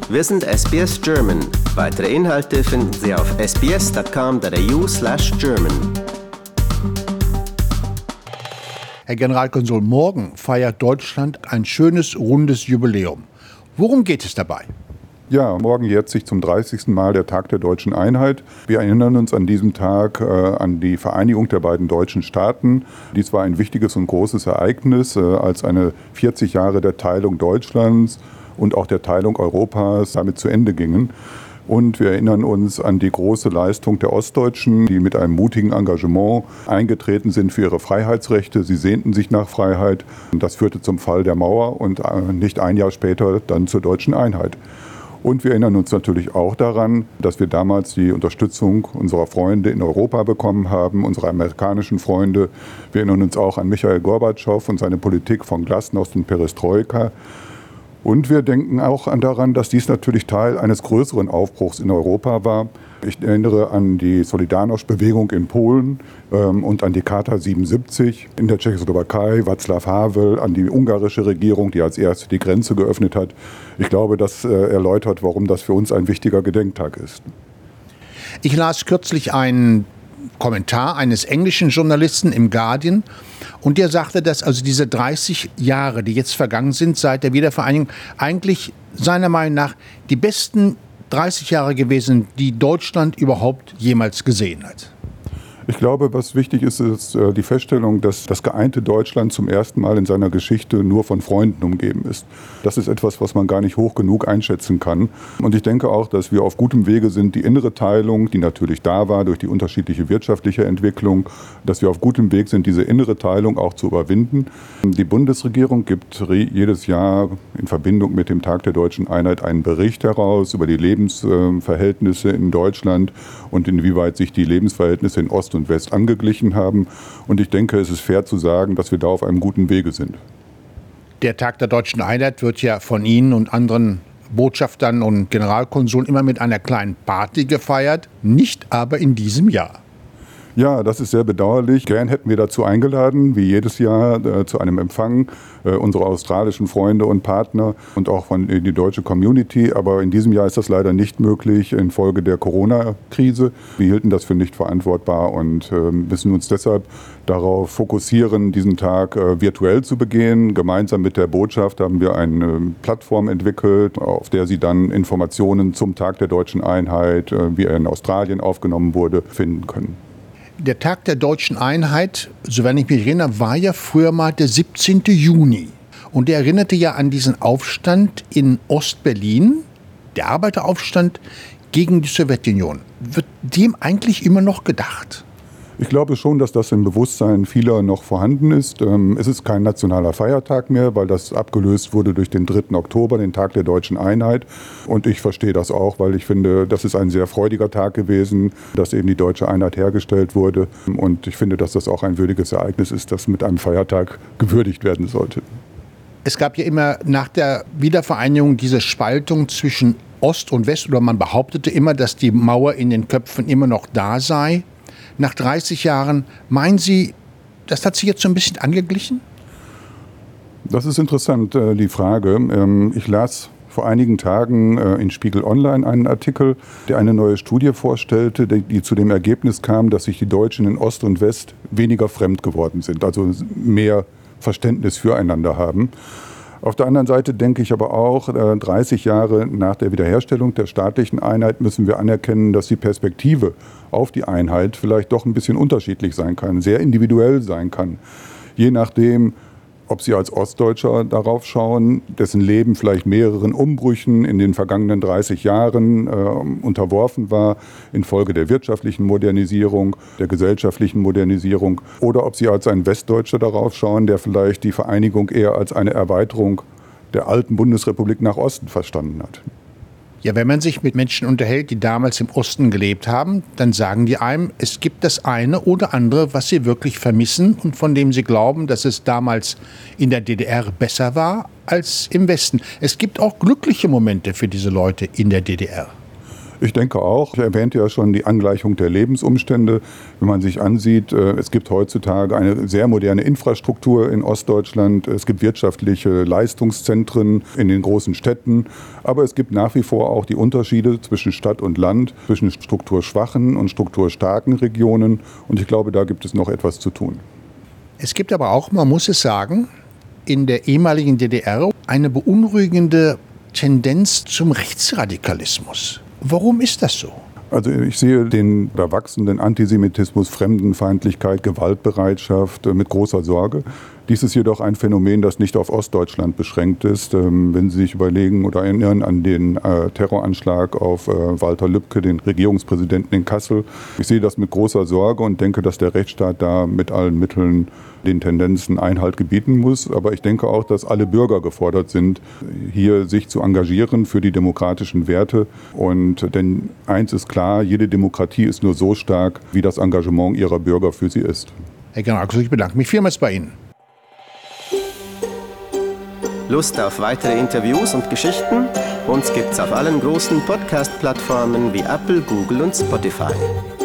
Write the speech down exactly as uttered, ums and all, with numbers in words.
Wir sind S B S German. Weitere Inhalte finden Sie auf s b s dot com dot a u slash german. Herr Generalkonsul, morgen feiert Deutschland ein schönes, rundes Jubiläum. Worum geht es dabei? Ja, morgen jährt sich zum dreißigsten Mal der Tag der deutschen Einheit. Wir erinnern uns an diesem Tag äh, an die Vereinigung der beiden deutschen Staaten. Dies war ein wichtiges und großes Ereignis, äh, als eine vierzig Jahre der Teilung Deutschlands und auch der Teilung Europas damit zu Ende gingen. Und wir erinnern uns an die große Leistung der Ostdeutschen, die mit einem mutigen Engagement eingetreten sind für ihre Freiheitsrechte. Sie sehnten sich nach Freiheit. Das führte zum Fall der Mauer und nicht ein Jahr später dann zur deutschen Einheit. Und wir erinnern uns natürlich auch daran, dass wir damals die Unterstützung unserer Freunde in Europa bekommen haben, unserer amerikanischen Freunde. Wir erinnern uns auch an Michail Gorbatschow und seine Politik von Glasnost und Perestroika. Und wir denken auch daran, dass dies natürlich Teil eines größeren Aufbruchs in Europa war. Ich erinnere an die Solidarność-Bewegung in Polen ähm, und an die Charta siebenundsiebzig in der Tschechoslowakei, Václav Havel, an die ungarische Regierung, die als erste die Grenze geöffnet hat. Ich glaube, das äh, erläutert, warum das für uns ein wichtiger Gedenktag ist. Ich las kürzlich einen Kommentar eines englischen Journalisten im Guardian und der sagte, dass also diese dreißig Jahre, die jetzt vergangen sind seit der Wiedervereinigung, eigentlich seiner Meinung nach die besten dreißig Jahre gewesen, die Deutschland überhaupt jemals gesehen hat. Ich glaube, was wichtig ist, ist die Feststellung, dass das geeinte Deutschland zum ersten Mal in seiner Geschichte nur von Freunden umgeben ist. Das ist etwas, was man gar nicht hoch genug einschätzen kann. Und ich denke auch, dass wir auf gutem Wege sind, die innere Teilung, die natürlich da war durch die unterschiedliche wirtschaftliche Entwicklung, dass wir auf gutem Weg sind, diese innere Teilung auch zu überwinden. Die Bundesregierung gibt jedes Jahr in Verbindung mit dem Tag der deutschen Einheit einen Bericht heraus über die Lebensverhältnisse in Deutschland und inwieweit sich die Lebensverhältnisse in Ost und West angeglichen haben. Und ich denke, es ist fair zu sagen, dass wir da auf einem guten Wege sind. Der Tag der deutschen Einheit wird ja von Ihnen und anderen Botschaftern und Generalkonsuln immer mit einer kleinen Party gefeiert, nicht aber in diesem Jahr. Ja, das ist sehr bedauerlich. Gern hätten wir dazu eingeladen, wie jedes Jahr, äh, zu einem Empfang äh, unsere australischen Freunde und Partner und auch von äh, die deutsche Community. Aber in diesem Jahr ist das leider nicht möglich infolge der Corona-Krise. Wir hielten das für nicht verantwortbar und äh, müssen uns deshalb darauf fokussieren, diesen Tag äh, virtuell zu begehen. Gemeinsam mit der Botschaft haben wir eine Plattform entwickelt, auf der Sie dann Informationen zum Tag der deutschen Einheit, äh, wie er in Australien aufgenommen wurde, finden können. Der Tag der deutschen Einheit, soweit ich mich erinnere, war ja früher mal der siebzehnten Juni. Und der erinnerte ja an diesen Aufstand in Ostberlin, der Arbeiteraufstand gegen die Sowjetunion. Wird dem eigentlich immer noch gedacht? Ich glaube schon, dass das im Bewusstsein vieler noch vorhanden ist. Es ist kein nationaler Feiertag mehr, weil das abgelöst wurde durch den dritten Oktober, den Tag der deutschen Einheit. Und ich verstehe das auch, weil ich finde, das ist ein sehr freudiger Tag gewesen, dass eben die deutsche Einheit hergestellt wurde. Und ich finde, dass das auch ein würdiges Ereignis ist, das mit einem Feiertag gewürdigt werden sollte. Es gab ja immer nach der Wiedervereinigung diese Spaltung zwischen Ost und West, oder man behauptete immer, dass die Mauer in den Köpfen immer noch da sei. Nach dreißig Jahren, meinen Sie, das hat sich jetzt so ein bisschen angeglichen? Das ist interessant, die Frage. Ich las vor einigen Tagen in Spiegel Online einen Artikel, der eine neue Studie vorstellte, die zu dem Ergebnis kam, dass sich die Deutschen in Ost und West weniger fremd geworden sind, also mehr Verständnis füreinander haben. Auf der anderen Seite denke ich aber auch, dreißig Jahre nach der Wiederherstellung der staatlichen Einheit müssen wir anerkennen, dass die Perspektive auf die Einheit vielleicht doch ein bisschen unterschiedlich sein kann, sehr individuell sein kann. Je nachdem, ob Sie als Ostdeutscher darauf schauen, dessen Leben vielleicht mehreren Umbrüchen in den vergangenen dreißig Jahren äh, unterworfen war, infolge der wirtschaftlichen Modernisierung, der gesellschaftlichen Modernisierung, oder ob Sie als ein Westdeutscher darauf schauen, der vielleicht die Vereinigung eher als eine Erweiterung der alten Bundesrepublik nach Osten verstanden hat. Ja, wenn man sich mit Menschen unterhält, die damals im Osten gelebt haben, dann sagen die einem, es gibt das eine oder andere, was sie wirklich vermissen und von dem sie glauben, dass es damals in der D D R besser war als im Westen. Es gibt auch glückliche Momente für diese Leute in der D D R. Ich denke auch. Ich erwähnte ja schon die Angleichung der Lebensumstände. Wenn man sich ansieht, es gibt heutzutage eine sehr moderne Infrastruktur in Ostdeutschland. Es gibt wirtschaftliche Leistungszentren in den großen Städten. Aber es gibt nach wie vor auch die Unterschiede zwischen Stadt und Land, zwischen strukturschwachen und strukturstarken Regionen. Und ich glaube, da gibt es noch etwas zu tun. Es gibt aber auch, man muss es sagen, in der ehemaligen D D R eine beunruhigende Tendenz zum Rechtsradikalismus. Warum ist das so? Also ich sehe den wachsenden Antisemitismus, Fremdenfeindlichkeit, Gewaltbereitschaft mit großer Sorge. Dies ist jedoch ein Phänomen, das nicht auf Ostdeutschland beschränkt ist. Wenn Sie sich überlegen oder erinnern an den Terroranschlag auf Walter Lübcke, den Regierungspräsidenten in Kassel. Ich sehe das mit großer Sorge und denke, dass der Rechtsstaat da mit allen Mitteln den Tendenzen Einhalt gebieten muss. Aber ich denke auch, dass alle Bürger gefordert sind, hier sich zu engagieren für die demokratischen Werte. Und denn eins ist klar, jede Demokratie ist nur so stark, wie das Engagement ihrer Bürger für sie ist. Herr General, ich bedanke mich vielmals bei Ihnen. Lust auf weitere Interviews und Geschichten? Uns gibt's auf allen großen Podcast-Plattformen wie Apple, Google und Spotify.